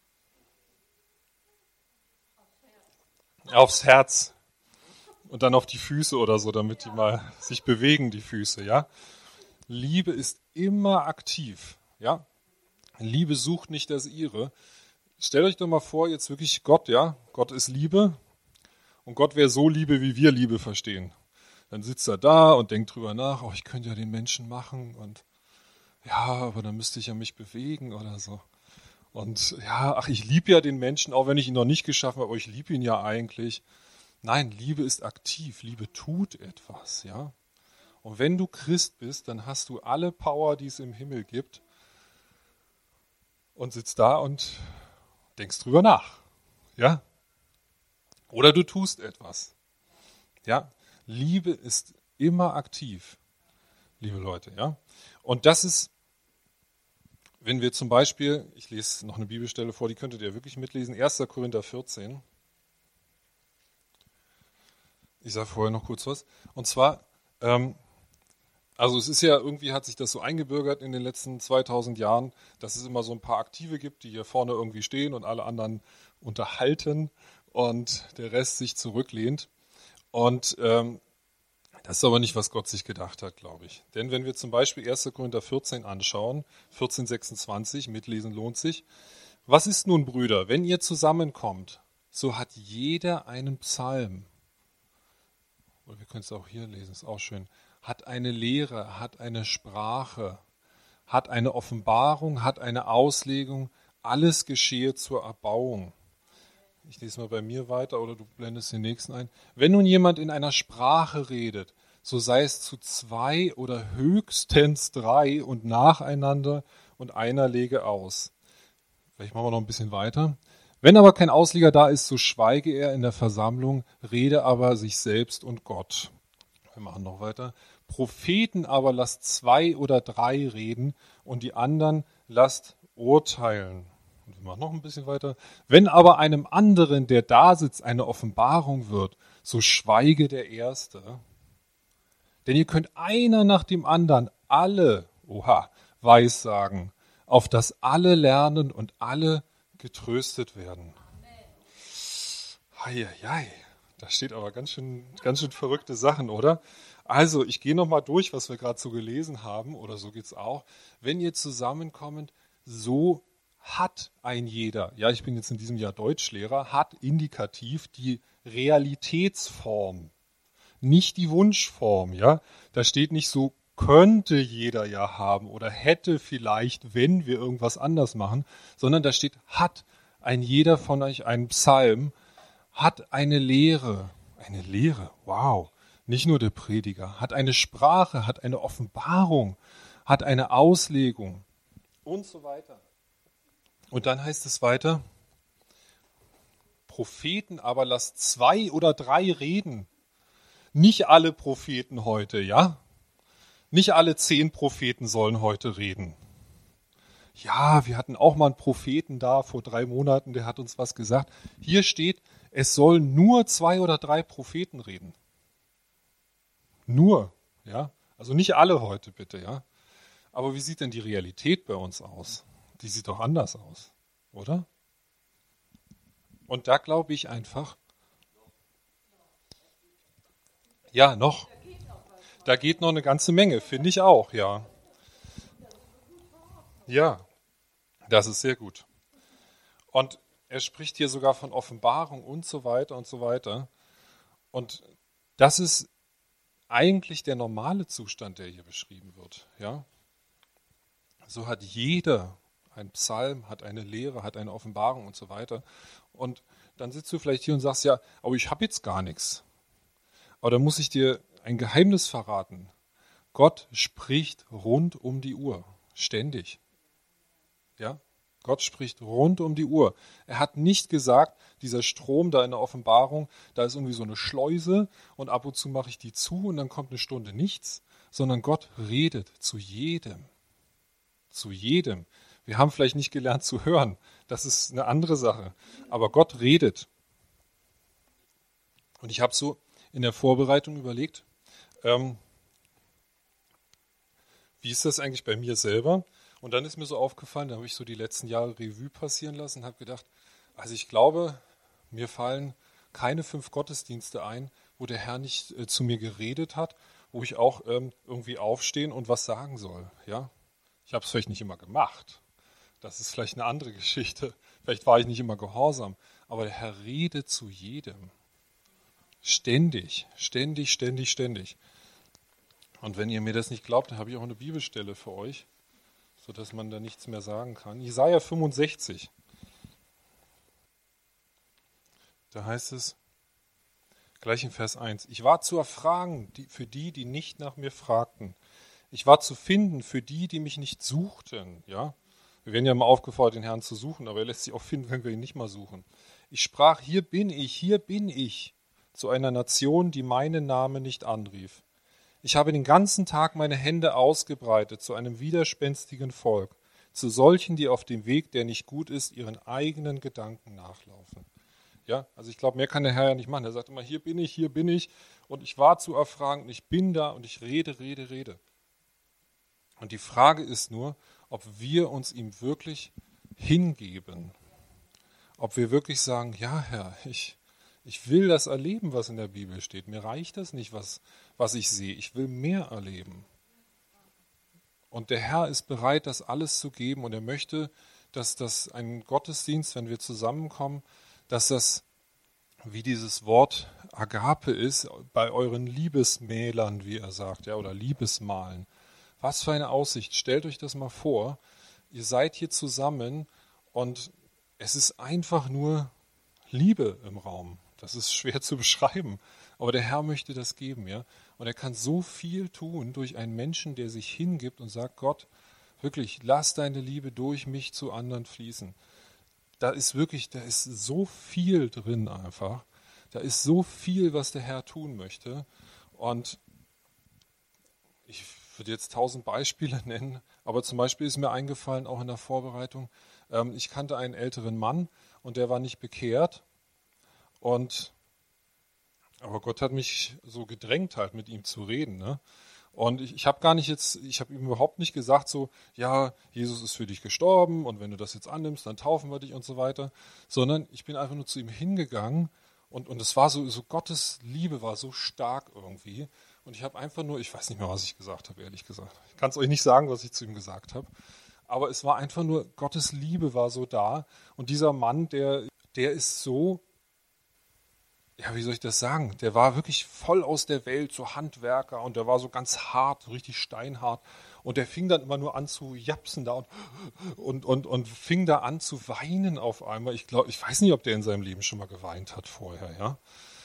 Aufs Herz. Und dann auf die Füße oder so, damit die mal sich bewegen, die Füße, ja. Liebe ist immer aktiv, ja. Liebe sucht nicht das ihre. Stellt euch doch mal vor, jetzt wirklich Gott, ja. Gott ist Liebe und Gott wäre so Liebe, wie wir Liebe verstehen. Dann sitzt er da und denkt drüber nach, oh, ich könnte ja den Menschen machen und ja, aber dann müsste ich ja mich bewegen oder so. Und ja, ach, ich liebe ja den Menschen, auch wenn ich ihn noch nicht geschaffen habe, aber ich liebe ihn ja eigentlich. Nein, Liebe ist aktiv, Liebe tut etwas, ja. Und wenn du Christ bist, dann hast du alle Power, die es im Himmel gibt und sitzt da und denkst drüber nach, ja. Oder du tust etwas, ja. Liebe ist immer aktiv, liebe Leute, ja. Und das ist, wenn wir zum Beispiel, ich lese noch eine Bibelstelle vor, die könntet ihr wirklich mitlesen, 1. Korinther 14. Ich sage vorher noch kurz was. Und zwar, also es ist ja, irgendwie hat sich das so eingebürgert in den letzten 2000 Jahren, dass es immer so ein paar Aktive gibt, die hier vorne irgendwie stehen und alle anderen unterhalten und der Rest sich zurücklehnt. Und das ist aber nicht, was Gott sich gedacht hat, glaube ich. Denn wenn wir zum Beispiel 1. Korinther 14 anschauen, 14,26, mitlesen lohnt sich. Was ist nun, Brüder, wenn ihr zusammenkommt, so hat jeder einen Psalm. Oder wir können es auch hier lesen, ist auch schön. Hat eine Lehre, hat eine Sprache, hat eine Offenbarung, hat eine Auslegung. Alles geschehe zur Erbauung. Ich lese mal bei mir weiter oder du blendest den nächsten ein. Wenn nun jemand in einer Sprache redet, so sei es zu 2 oder höchstens 3 und nacheinander und einer lege aus. Vielleicht machen wir noch ein bisschen weiter. Wenn aber kein Ausleger da ist, so schweige er in der Versammlung, rede aber sich selbst und Gott. Wir machen noch weiter. Propheten aber lasst 2 oder 3 reden und die anderen lasst urteilen. Und wir machen noch ein bisschen weiter. Wenn aber einem anderen, der da sitzt, eine Offenbarung wird, so schweige der Erste. Denn ihr könnt einer nach dem anderen alle, weissagen, auf dass alle lernen und alle getröstet werden. Heieiei, Da steht aber ganz schön verrückte Sachen, oder? Also, ich gehe nochmal durch, was wir gerade so gelesen haben, oder so geht's auch. Wenn ihr zusammenkommt, so hat ein jeder, ja, ich bin jetzt in diesem Jahr Deutschlehrer, hat indikativ die Realitätsform, nicht die Wunschform, ja. Da steht nicht so, könnte jeder ja haben oder hätte vielleicht, wenn wir irgendwas anders machen, sondern da steht, hat ein jeder von euch einen Psalm, hat eine Lehre, wow, nicht nur der Prediger, hat eine Sprache, hat eine Offenbarung, hat eine Auslegung und so weiter. Und dann heißt es weiter, Propheten aber lasst 2 oder 3 reden. Nicht alle Propheten heute, ja? Nicht alle 10 Propheten sollen heute reden. Ja, wir hatten auch mal einen Propheten da vor 3 Monaten, der hat uns was gesagt. Hier steht, es sollen nur 2 oder 3 Propheten reden. Nur, ja? Also nicht alle heute bitte, ja? Aber wie sieht denn die Realität bei uns aus? Die sieht doch anders aus, oder? Und da glaube ich einfach, ja, noch. Da geht noch eine ganze Menge, finde ich auch, ja. Ja, das ist sehr gut. Und er spricht hier sogar von Offenbarung und so weiter und so weiter. Und das ist eigentlich der normale Zustand, der hier beschrieben wird, ja. So hat jeder ein Psalm, hat eine Lehre, hat eine Offenbarung und so weiter. Und dann sitzt du vielleicht hier und sagst, ja, aber ich habe jetzt gar nichts. Aber da muss ich dir ein Geheimnis verraten. Gott spricht rund um die Uhr, ständig. Ja? Gott spricht rund um die Uhr. Er hat nicht gesagt, dieser Strom da in der Offenbarung, da ist irgendwie so eine Schleuse und ab und zu mache ich die zu und dann kommt eine Stunde nichts, sondern Gott redet zu jedem. Zu jedem. Wir haben vielleicht nicht gelernt zu hören, das ist eine andere Sache, aber Gott redet. Und ich habe so in der Vorbereitung überlegt, wie ist das eigentlich bei mir selber? Und dann ist mir so aufgefallen, da habe ich so die letzten Jahre Revue passieren lassen und habe gedacht, also ich glaube, mir fallen keine 5 Gottesdienste ein, wo der Herr nicht zu mir geredet hat, wo ich auch irgendwie aufstehen und was sagen soll. Ja? Ich habe es vielleicht nicht immer gemacht. Das ist vielleicht eine andere Geschichte. Vielleicht war ich nicht immer gehorsam. Aber der Herr redet zu jedem. Ständig, ständig, ständig, ständig. Und wenn ihr mir das nicht glaubt, dann habe ich auch eine Bibelstelle für euch, sodass man da nichts mehr sagen kann. Jesaja 65. Da heißt es, gleich in Vers 1, ich war zu erfragen für die, die nicht nach mir fragten. Ich war zu finden für die, die mich nicht suchten. Ja? Wir werden ja immer aufgefordert, den Herrn zu suchen, aber er lässt sich auch finden, wenn wir ihn nicht mal suchen. Ich sprach, hier bin ich, zu einer Nation, die meinen Namen nicht anrief. Ich habe den ganzen Tag meine Hände ausgebreitet zu einem widerspenstigen Volk, zu solchen, die auf dem Weg, der nicht gut ist, ihren eigenen Gedanken nachlaufen. Ja, also ich glaube, mehr kann der Herr ja nicht machen. Er sagt immer, hier bin ich und ich war zu erfragen und ich bin da und ich rede. Und die Frage ist nur, ob wir uns ihm wirklich hingeben. Ob wir wirklich sagen, ja Herr, ich will das erleben, was in der Bibel steht. Mir reicht das nicht, was ich sehe. Ich will mehr erleben. Und der Herr ist bereit, das alles zu geben. Und er möchte, dass das ein Gottesdienst, wenn wir zusammenkommen, dass das wie dieses Wort Agape ist, bei euren Liebesmälern, wie er sagt, ja, oder Liebesmalen. Was für eine Aussicht. Stellt euch das mal vor. Ihr seid hier zusammen und es ist einfach nur Liebe im Raum. Das ist schwer zu beschreiben. Aber der Herr möchte das geben, ja. Und er kann so viel tun durch einen Menschen, der sich hingibt und sagt, Gott, wirklich, lass deine Liebe durch mich zu anderen fließen. Da ist so viel drin einfach. Da ist so viel, was der Herr tun möchte. Und ich würde jetzt 1000 Beispiele nennen, aber zum Beispiel ist mir eingefallen, auch in der Vorbereitung, ich kannte einen älteren Mann und der war nicht bekehrt. Aber Gott hat mich so gedrängt, halt mit ihm zu reden. Ne? Und ich habe ihm überhaupt nicht gesagt so, ja, Jesus ist für dich gestorben und wenn du das jetzt annimmst, dann taufen wir dich und so weiter, sondern ich bin einfach nur zu ihm hingegangen Und es war so Gottes Liebe war so stark irgendwie. Und ich habe einfach nur, ich weiß nicht mehr, was ich gesagt habe, ehrlich gesagt. Ich kann es euch nicht sagen, was ich zu ihm gesagt habe. Aber es war einfach nur, Gottes Liebe war so da. Und dieser Mann, der ist so, ja, wie soll ich das sagen? Der war wirklich voll aus der Welt, so Handwerker, und der war so ganz hart, so richtig steinhart. Und der fing dann immer nur an zu japsen da und fing da an zu weinen auf einmal. Ich weiß nicht, ob der in seinem Leben schon mal geweint hat vorher, ja.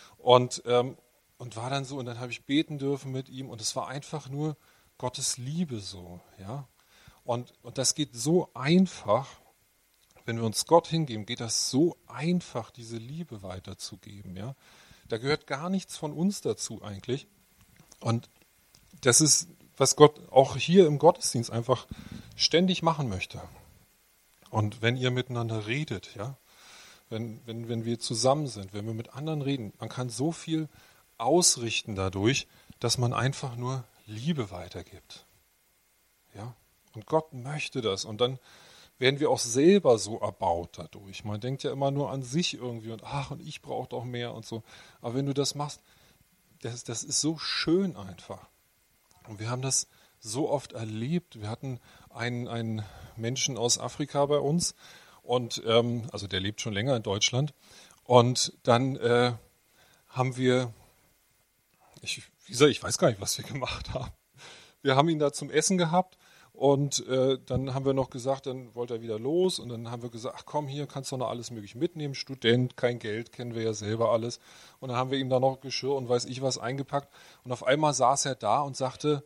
Und war dann so, und dann habe ich beten dürfen mit ihm, und es war einfach nur Gottes Liebe so, ja. Und das geht so einfach, wenn wir uns Gott hingeben, geht das so einfach, diese Liebe weiterzugeben, ja. Da gehört gar nichts von uns dazu eigentlich. Und das ist, was Gott auch hier im Gottesdienst einfach ständig machen möchte. Und wenn ihr miteinander redet, ja, wenn wir zusammen sind, wenn wir mit anderen reden, man kann so viel ausrichten dadurch, dass man einfach nur Liebe weitergibt. Ja? Und Gott möchte das. Und dann werden wir auch selber so erbaut dadurch. Man denkt ja immer nur an sich irgendwie und und ich brauche doch mehr und so. Aber wenn du das machst, das ist so schön einfach. Und wir haben das so oft erlebt. Wir hatten einen Menschen aus Afrika bei uns, und also der lebt schon länger in Deutschland. Und dann haben wir, ich weiß gar nicht, was wir gemacht haben. Wir haben ihn da zum Essen gehabt, und dann haben wir noch gesagt, dann wollte er wieder los, und dann haben wir gesagt, ach komm, hier kannst du noch alles mögliche mitnehmen, Student, kein Geld, kennen wir ja selber alles. Und dann haben wir ihm da noch Geschirr und weiß ich was eingepackt, und auf einmal saß er da und sagte,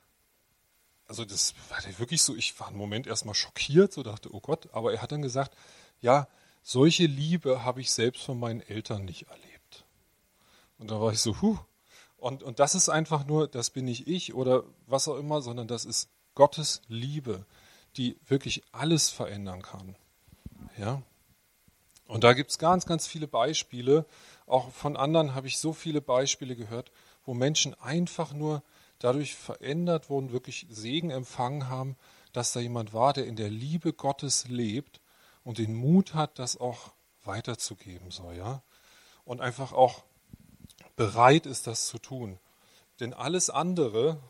also das war wirklich so, ich war einen Moment erstmal schockiert, so dachte, oh Gott, aber er hat dann gesagt, ja, solche Liebe habe ich selbst von meinen Eltern nicht erlebt. Und da war ich so, Und das ist einfach nur, das bin nicht ich oder was auch immer, sondern das ist Gottes Liebe, die wirklich alles verändern kann. Ja? Und da gibt es ganz, ganz viele Beispiele. Auch von anderen habe ich so viele Beispiele gehört, wo Menschen einfach nur dadurch verändert wurden, wirklich Segen empfangen haben, dass da jemand war, der in der Liebe Gottes lebt und den Mut hat, das auch weiterzugeben soll, ja. Und einfach auch bereit ist, das zu tun. Denn alles andere,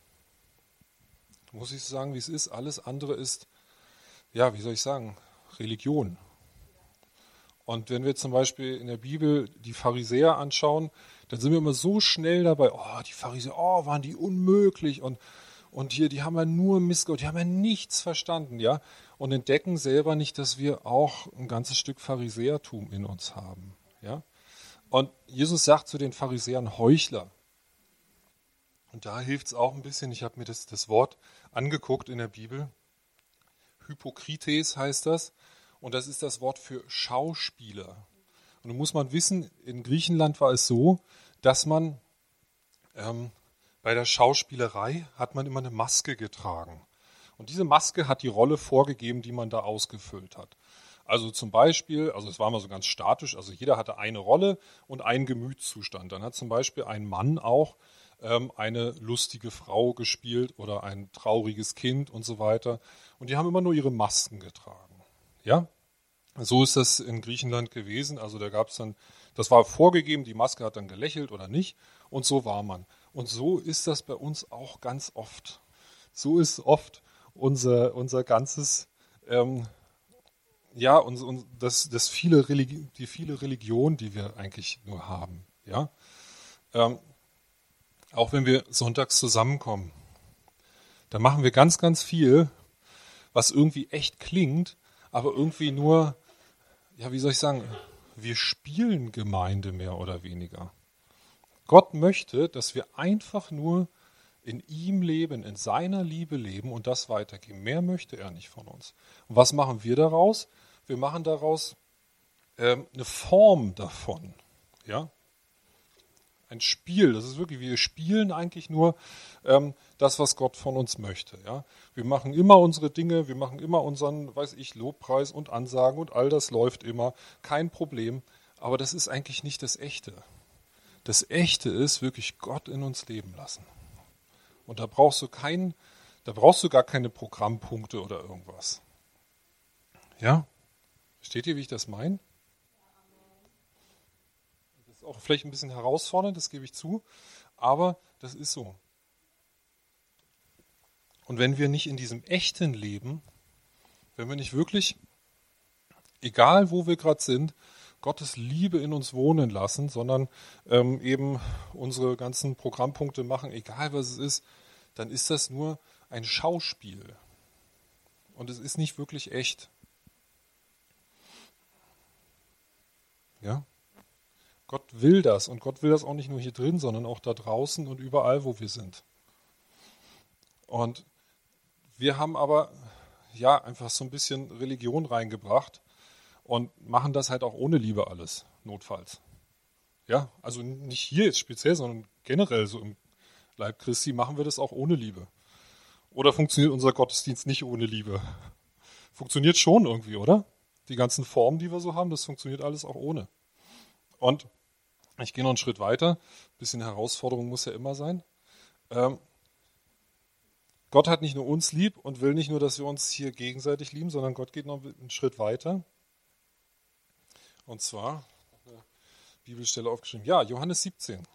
muss ich sagen, wie es ist, alles andere ist, ja, wie soll ich sagen, Religion. Und wenn wir zum Beispiel in der Bibel die Pharisäer anschauen, dann sind wir immer so schnell dabei, die Pharisäer, waren die unmöglich, und hier, die haben ja nur Missgott, die haben ja nichts verstanden, ja, und entdecken selber nicht, dass wir auch ein ganzes Stück Pharisäertum in uns haben, ja. Und Jesus sagt zu den Pharisäern Heuchler. Und da hilft es auch ein bisschen, ich habe mir das Wort angeguckt in der Bibel. Hypokrites heißt das. Und das ist das Wort für Schauspieler. Und nun muss man wissen, in Griechenland war es so, dass man bei der Schauspielerei hat man immer eine Maske getragen. Und diese Maske hat die Rolle vorgegeben, die man da ausgefüllt hat. Also zum Beispiel, also es war mal so ganz statisch, also jeder hatte eine Rolle und einen Gemütszustand. Dann hat zum Beispiel ein Mann auch eine lustige Frau gespielt oder ein trauriges Kind und so weiter. Und die haben immer nur ihre Masken getragen. Ja, so ist das in Griechenland gewesen. Also da gab es dann, das war vorgegeben, die Maske hat dann gelächelt oder nicht. Und so war man. Und so ist das bei uns auch ganz oft. So ist oft unser ganzes die viele Religion, die wir eigentlich nur haben, ja, auch wenn wir sonntags zusammenkommen, da machen wir ganz, ganz viel, was irgendwie echt klingt, aber irgendwie nur, ja, wie soll ich sagen, wir spielen Gemeinde mehr oder weniger. Gott möchte, dass wir einfach nur in ihm leben, in seiner Liebe leben und das weitergeben. Mehr möchte er nicht von uns. Und was machen wir daraus? Wir machen daraus eine Form davon. Ja? Ein Spiel. Das ist wirklich, wir spielen eigentlich nur das, was Gott von uns möchte. Ja? Wir machen immer unsere Dinge, wir machen immer unseren, Lobpreis und Ansagen und all das läuft immer. Kein Problem. Aber das ist eigentlich nicht das Echte. Das Echte ist wirklich Gott in uns leben lassen. Und da brauchst du gar keine Programmpunkte oder irgendwas. Ja? Versteht ihr, wie ich das meine? ist auch vielleicht ein bisschen herausfordernd, das gebe ich zu, aber das ist so. Und wenn wir nicht in diesem echten Leben, wenn wir nicht wirklich, egal wo wir gerade sind, Gottes Liebe in uns wohnen lassen, sondern eben unsere ganzen Programmpunkte machen, egal was es ist, dann ist das nur ein Schauspiel. Und es ist nicht wirklich echt. Ja? Gott will das. Und Gott will das auch nicht nur hier drin, sondern auch da draußen und überall, wo wir sind. Und wir haben aber ja einfach so ein bisschen Religion reingebracht und machen das halt auch ohne Liebe alles, notfalls. Ja, also nicht hier jetzt speziell, sondern generell so im Leib Christi machen wir das auch ohne Liebe. Oder funktioniert unser Gottesdienst nicht ohne Liebe? Funktioniert schon irgendwie, oder? Die ganzen Formen, die wir so haben, das funktioniert alles auch ohne. Und ich gehe noch einen Schritt weiter. Ein bisschen Herausforderung muss ja immer sein. Gott hat nicht nur uns lieb und will nicht nur, dass wir uns hier gegenseitig lieben, sondern Gott geht noch einen Schritt weiter. Und zwar, eine Bibelstelle aufgeschrieben, ja, Johannes 17.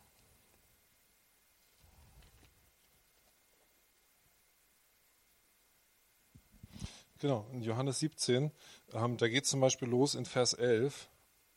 Genau, in Johannes 17, da geht es zum Beispiel los in Vers 11.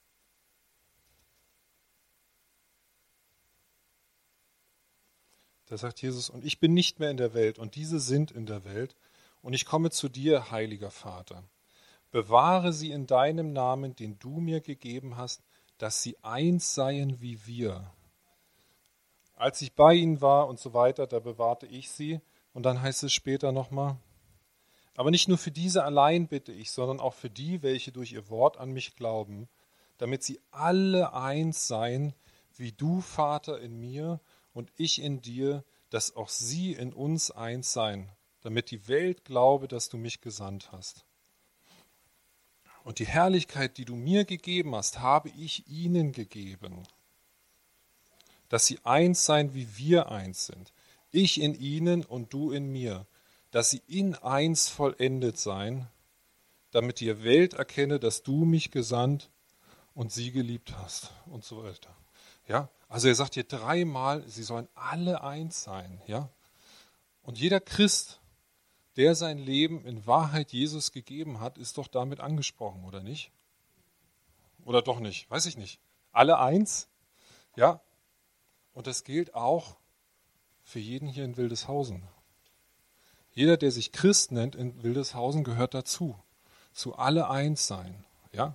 Da sagt Jesus, und ich bin nicht mehr in der Welt, und diese sind in der Welt, und ich komme zu dir, heiliger Vater. Bewahre sie in deinem Namen, den du mir gegeben hast, dass sie eins seien wie wir. Als ich bei ihnen war und so weiter, da bewahrte ich sie. Und dann heißt es später nochmal, aber nicht nur für diese allein bitte ich, sondern auch für die, welche durch ihr Wort an mich glauben, damit sie alle eins seien, wie du, Vater, in mir und ich in dir, dass auch sie in uns eins seien, damit die Welt glaube, dass du mich gesandt hast. Und die Herrlichkeit, die du mir gegeben hast, habe ich ihnen gegeben, dass sie eins seien, wie wir eins sind. Ich in ihnen und du in mir, dass sie in eins vollendet seien, damit die Welt erkenne, dass du mich gesandt und sie geliebt hast und so weiter. Ja, also er sagt hier dreimal, sie sollen alle eins sein. Ja, und jeder Christ, der sein Leben in Wahrheit Jesus gegeben hat, ist doch damit angesprochen, oder nicht? Oder doch nicht? Weiß ich nicht. Alle eins? Ja, und das gilt auch für jeden hier in Wildeshausen. Jeder, der sich Christ nennt in Wildeshausen, gehört dazu. Zu alle eins sein. Ja?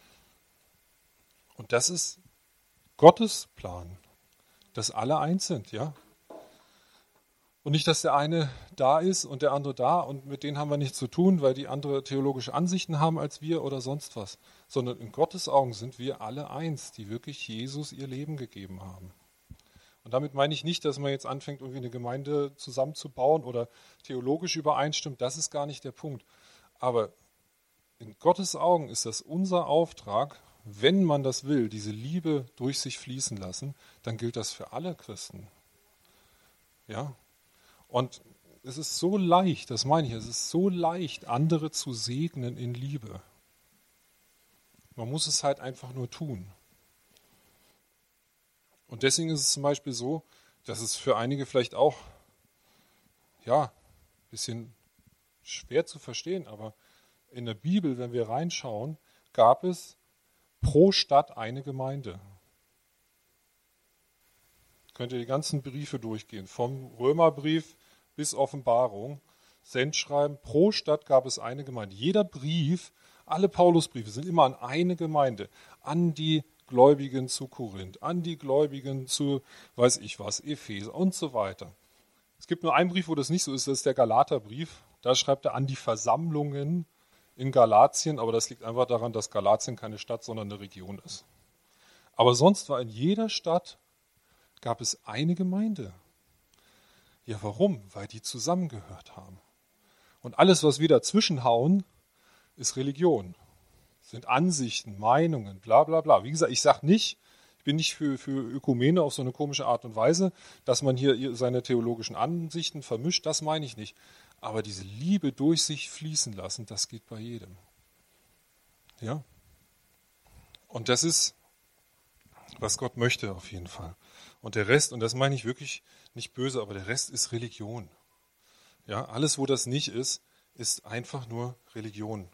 Und das ist Gottes Plan, dass alle eins sind. Ja? Und nicht, dass der eine da ist und der andere da und mit denen haben wir nichts zu tun, weil die andere theologische Ansichten haben als wir oder sonst was. Sondern in Gottes Augen sind wir alle eins, die wirklich Jesus ihr Leben gegeben haben. Und damit meine ich nicht, dass man jetzt anfängt, irgendwie eine Gemeinde zusammenzubauen oder theologisch übereinstimmt. Das ist gar nicht der Punkt. Aber in Gottes Augen ist das unser Auftrag, wenn man das will, diese Liebe durch sich fließen lassen, dann gilt das für alle Christen. Ja? Und es ist so leicht, das meine ich, es ist so leicht, andere zu segnen in Liebe. Man muss es halt einfach nur tun. Und deswegen ist es zum Beispiel so, dass es für einige vielleicht auch, ja, ein bisschen schwer zu verstehen, aber in der Bibel, wenn wir reinschauen, gab es pro Stadt eine Gemeinde. Könnt ihr die ganzen Briefe durchgehen, vom Römerbrief bis Offenbarung, Sendschreiben, pro Stadt gab es eine Gemeinde. Jeder Brief, alle Paulusbriefe sind immer an eine Gemeinde, an die Gläubigen zu Korinth, an die Gläubigen zu, weiß ich was, Epheser und so weiter. Es gibt nur einen Brief, wo das nicht so ist, das ist der Galaterbrief. Da schreibt er an die Versammlungen in Galatien, aber das liegt einfach daran, dass Galatien keine Stadt, sondern eine Region ist. Aber sonst war in jeder Stadt, gab es eine Gemeinde. Ja, warum? Weil die zusammengehört haben. Und alles, was wir dazwischen hauen, ist Religion. Sind Ansichten, Meinungen, bla bla bla. Wie gesagt, ich sage nicht, ich bin nicht für Ökumene auf so eine komische Art und Weise, dass man hier seine theologischen Ansichten vermischt, das meine ich nicht. Aber diese Liebe durch sich fließen lassen, das geht bei jedem. Ja? Und das ist was Gott möchte auf jeden Fall. Und der Rest, und das meine ich wirklich nicht böse, aber der Rest ist Religion. Ja, alles, wo das nicht ist, ist einfach nur Religion.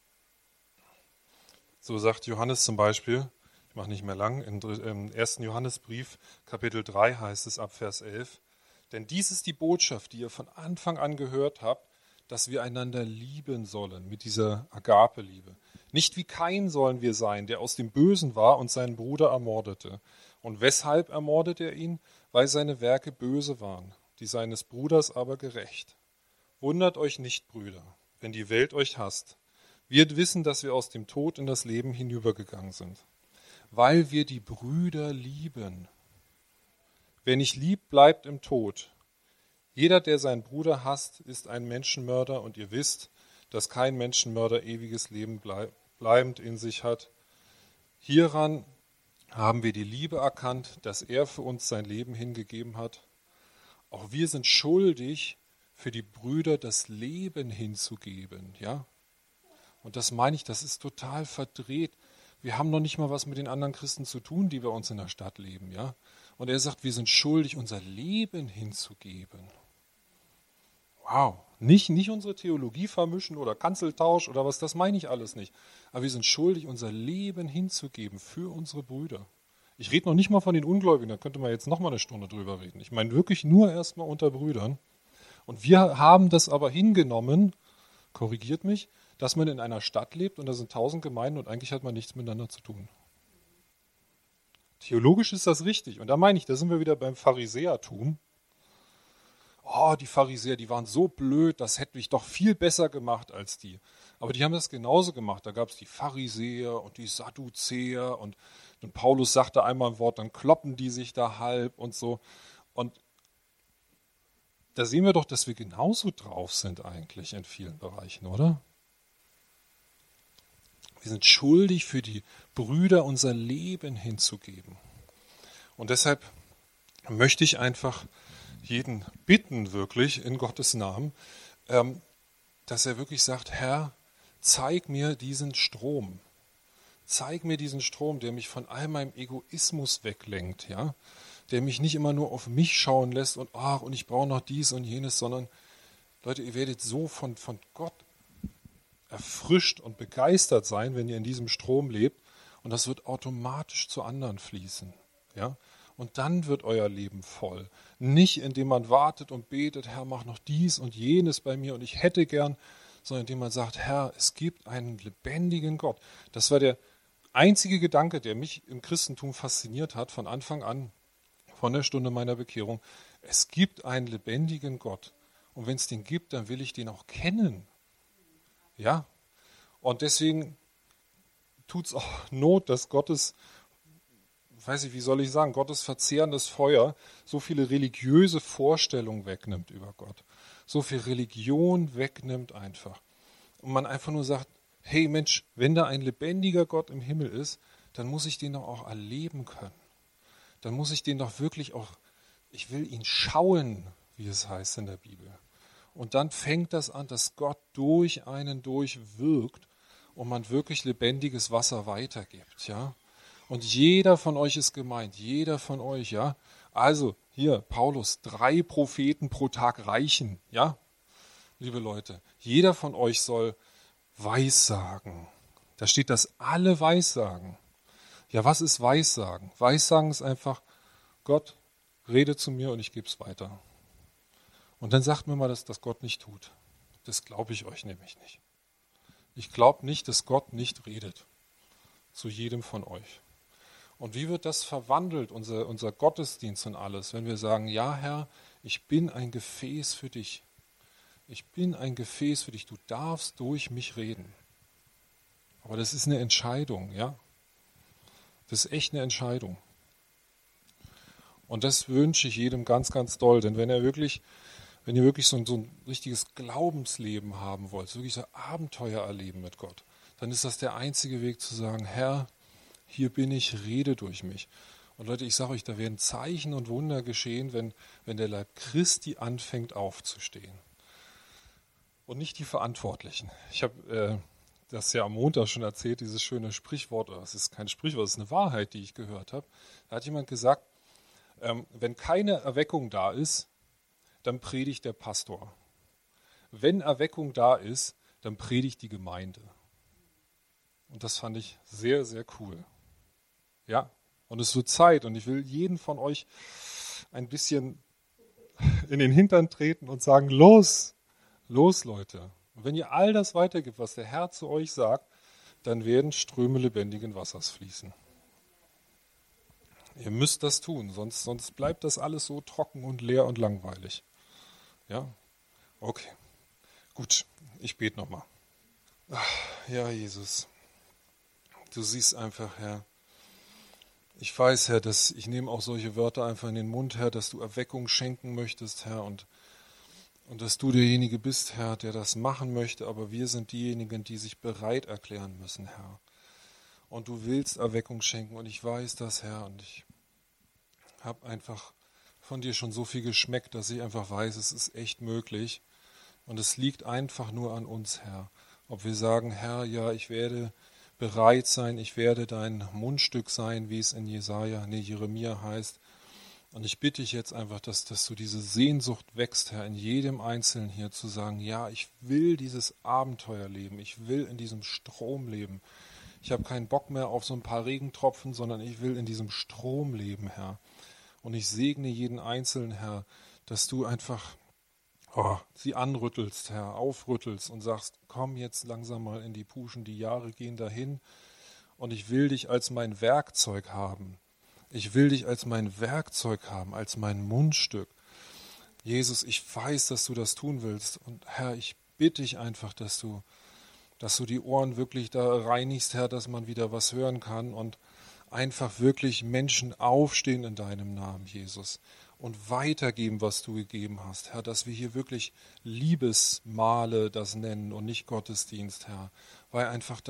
So sagt Johannes zum Beispiel, ich mache nicht mehr lang, im 1. Johannesbrief, Kapitel 3 heißt es ab Vers 11, denn dies ist die Botschaft, die ihr von Anfang an gehört habt, dass wir einander lieben sollen mit dieser Agape-Liebe. Nicht wie Kain sollen wir sein, der aus dem Bösen war und seinen Bruder ermordete. Und weshalb ermordet er ihn? Weil seine Werke böse waren, die seines Bruders aber gerecht. Wundert euch nicht, Brüder, wenn die Welt euch hasst. Wir wissen, dass wir aus dem Tod in das Leben hinübergegangen sind, weil wir die Brüder lieben. Wer nicht liebt, bleibt im Tod. Jeder, der seinen Bruder hasst, ist ein Menschenmörder und ihr wisst, dass kein Menschenmörder ewiges Leben bleibend in sich hat. Hieran haben wir die Liebe erkannt, dass er für uns sein Leben hingegeben hat. Auch wir sind schuldig, für die Brüder das Leben hinzugeben. Ja? Und das meine ich, das ist total verdreht. Wir haben noch nicht mal was mit den anderen Christen zu tun, die bei uns in der Stadt leben. Ja? Und er sagt, wir sind schuldig, unser Leben hinzugeben. Wow, nicht unsere Theologie vermischen oder Kanzeltausch oder was, das meine ich alles nicht. Aber wir sind schuldig, unser Leben hinzugeben für unsere Brüder. Ich rede noch nicht mal von den Ungläubigen, da könnte man jetzt noch mal eine Stunde drüber reden. Ich meine wirklich nur erstmal unter Brüdern. Und wir haben das aber hingenommen, korrigiert mich, dass man in einer Stadt lebt und da sind 1000 Gemeinden und eigentlich hat man nichts miteinander zu tun. Theologisch ist das richtig. Und da meine ich, da sind wir wieder beim Pharisäertum. Oh, die Pharisäer, die waren so blöd, das hätte ich doch viel besser gemacht als die. Aber die haben das genauso gemacht. Da gab es die Pharisäer und die Sadduzäer und Paulus sagte einmal ein Wort, dann kloppen die sich da halb und so. Und da sehen wir doch, dass wir genauso drauf sind eigentlich in vielen Bereichen, oder? Wir sind schuldig, für die Brüder unser Leben hinzugeben. Und deshalb möchte ich einfach jeden bitten, wirklich in Gottes Namen, dass er wirklich sagt, Herr, zeig mir diesen Strom. Zeig mir diesen Strom, der mich von all meinem Egoismus weglenkt, ja? Der mich nicht immer nur auf mich schauen lässt und ach, und ich brauche noch dies und jenes, sondern Leute, ihr werdet so von Gott erfrischt und begeistert sein, wenn ihr in diesem Strom lebt, und das wird automatisch zu anderen fließen, ja? Und dann wird euer Leben voll. Nicht, indem man wartet und betet, Herr, mach noch dies und jenes bei mir und ich hätte gern, sondern indem man sagt, Herr, es gibt einen lebendigen Gott. Das war der einzige Gedanke, der mich im Christentum fasziniert hat, von Anfang an, von der Stunde meiner Bekehrung. Es gibt einen lebendigen Gott. Und wenn es den gibt, dann will ich den auch kennen. Ja? Und deswegen tut es auch Not, dass Gottes, weiß ich, wie soll ich sagen, Gottes verzehrendes Feuer so viele religiöse Vorstellungen wegnimmt über Gott. So viel Religion wegnimmt einfach. Und man einfach nur sagt, hey Mensch, wenn da ein lebendiger Gott im Himmel ist, dann muss ich den doch auch erleben können. Dann muss ich den doch wirklich auch, ich will ihn schauen, wie es heißt in der Bibel. Und dann fängt das an, dass Gott durch einen durchwirkt und man wirklich lebendiges Wasser weitergibt, ja. Und jeder von euch ist gemeint, jeder von euch, ja. Also hier, Paulus, 3 Propheten pro Tag reichen, ja. Liebe Leute, jeder von euch soll Weissagen. Da steht, dass alle Weissagen. Ja, was ist Weissagen? Weissagen ist einfach, Gott, rede zu mir und ich gebe es weiter. Und dann sagt mir mal, dass das Gott nicht tut. Das glaube ich euch nämlich nicht. Ich glaube nicht, dass Gott nicht redet. Zu jedem von euch. Und wie wird das verwandelt, unser Gottesdienst und alles, wenn wir sagen, ja Herr, ich bin ein Gefäß für dich. Ich bin ein Gefäß für dich. Du darfst durch mich reden. Aber das ist eine Entscheidung, ja. Das ist echt eine Entscheidung. Und das wünsche ich jedem ganz, ganz doll. Denn wenn ihr wirklich so ein richtiges Glaubensleben haben wollt, wirklich so Abenteuer erleben mit Gott, dann ist das der einzige Weg zu sagen, Herr, hier bin ich, rede durch mich. Und Leute, ich sage euch, da werden Zeichen und Wunder geschehen, wenn der Leib Christi anfängt aufzustehen. Und nicht die Verantwortlichen. Ich habe das ja am Montag schon erzählt, dieses schöne Sprichwort, oder es ist kein Sprichwort, es ist eine Wahrheit, die ich gehört habe. Da hat jemand gesagt, wenn keine Erweckung da ist, dann predigt der Pastor. Wenn Erweckung da ist, dann predigt die Gemeinde. Und das fand ich sehr, sehr cool. Ja, und es wird Zeit und ich will jeden von euch ein bisschen in den Hintern treten und sagen, los, los Leute. Und wenn ihr all das weitergibt, was der Herr zu euch sagt, dann werden Ströme lebendigen Wassers fließen. Ihr müsst das tun, sonst bleibt das alles so trocken und leer und langweilig. Ja, okay, gut, ich bete nochmal. Ja, Jesus, du siehst einfach, Herr, ich weiß, Herr, dass ich nehme auch solche Wörter einfach in den Mund, Herr, dass du Erweckung schenken möchtest, Herr, und dass du derjenige bist, Herr, der das machen möchte, aber wir sind diejenigen, die sich bereit erklären müssen, Herr. Und du willst Erweckung schenken und ich weiß das, Herr, und ich habe einfach von dir schon so viel geschmeckt, dass ich einfach weiß, es ist echt möglich und es liegt einfach nur an uns, Herr. Ob wir sagen, Herr, ja, ich werde bereit sein, ich werde dein Mundstück sein, wie es in Jeremia heißt. Und ich bitte dich jetzt einfach, dass du diese Sehnsucht wächst, Herr, in jedem Einzelnen hier zu sagen, ja, ich will dieses Abenteuer leben, ich will in diesem Strom leben. Ich habe keinen Bock mehr auf so ein paar Regentropfen, sondern ich will in diesem Strom leben, Herr. Und ich segne jeden Einzelnen, Herr, dass du einfach sie anrüttelst, Herr, aufrüttelst und sagst, komm jetzt langsam mal in die Puschen, die Jahre gehen dahin und ich will dich als mein Werkzeug haben. Ich will dich als mein Werkzeug haben, als mein Mundstück. Jesus, ich weiß, dass du das tun willst und Herr, ich bitte dich einfach, dass du die Ohren wirklich da reinigst, Herr, dass man wieder was hören kann und einfach wirklich Menschen aufstehen in deinem Namen, Jesus, und weitergeben, was du gegeben hast, Herr, dass wir hier wirklich Liebesmahle das nennen und nicht Gottesdienst, Herr, weil einfach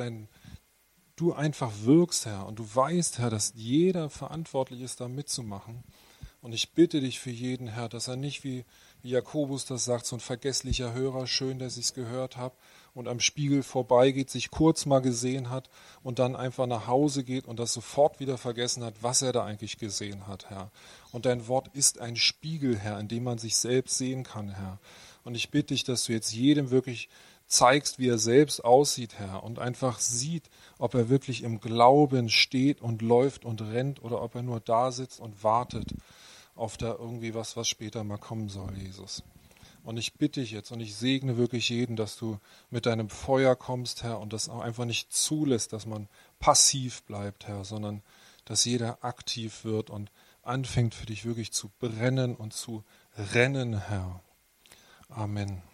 du einfach wirkst, Herr, und du weißt, Herr, dass jeder verantwortlich ist, da mitzumachen. Und ich bitte dich für jeden, Herr, dass er nicht wie Jakobus das sagt, so ein vergesslicher Hörer, schön, dass ich es gehört habe, und am Spiegel vorbeigeht, sich kurz mal gesehen hat und dann einfach nach Hause geht und das sofort wieder vergessen hat, was er da eigentlich gesehen hat, Herr. Und dein Wort ist ein Spiegel, Herr, in dem man sich selbst sehen kann, Herr. Und ich bitte dich, dass du jetzt jedem wirklich zeigst, wie er selbst aussieht, Herr, und einfach sieht, ob er wirklich im Glauben steht und läuft und rennt oder ob er nur da sitzt und wartet auf da irgendwie was später mal kommen soll, Jesus. Und ich bitte dich jetzt und ich segne wirklich jeden, dass du mit deinem Feuer kommst, Herr, und das auch einfach nicht zulässt, dass man passiv bleibt, Herr, sondern dass jeder aktiv wird und anfängt für dich wirklich zu brennen und zu rennen, Herr. Amen.